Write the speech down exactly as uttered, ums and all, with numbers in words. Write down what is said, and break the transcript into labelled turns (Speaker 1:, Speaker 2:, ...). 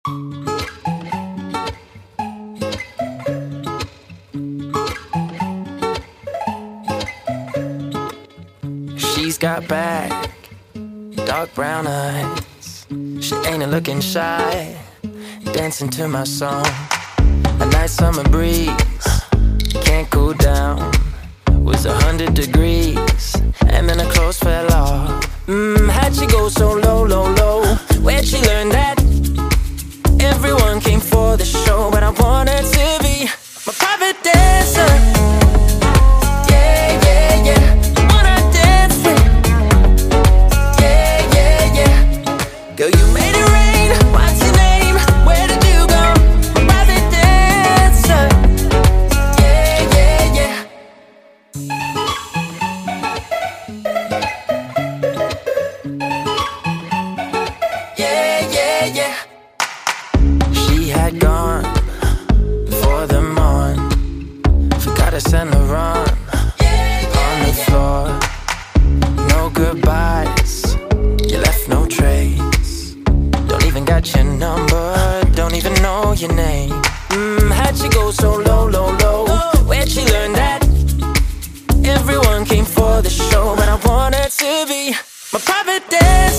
Speaker 1: She's got back, dark brown eyes. She ain't looking shy, dancing to my song. A nice summer breeze, can't cool down. Was a hundred degrees, and then her clothes fell off. Mmm, how'd she go so low, low, low? Where'd she learn that? Everyone came for the show, but I wanted to be my private dancer. Yeah, yeah, yeah. Wanna dance with? Yeah, yeah, yeah. Girl, you made it rain. What's your name? Where did you go? My private dancer. Yeah, yeah, yeah. Yeah, yeah, yeah. She had gone for the morn. Forgot to send her on on the floor. No goodbyes, you left no trace. Don't even got your number, don't even know your name. Mmm, how'd she go so low, low, low? Where'd she learn that? Everyone came for the show, but I wanted to be my private dancer.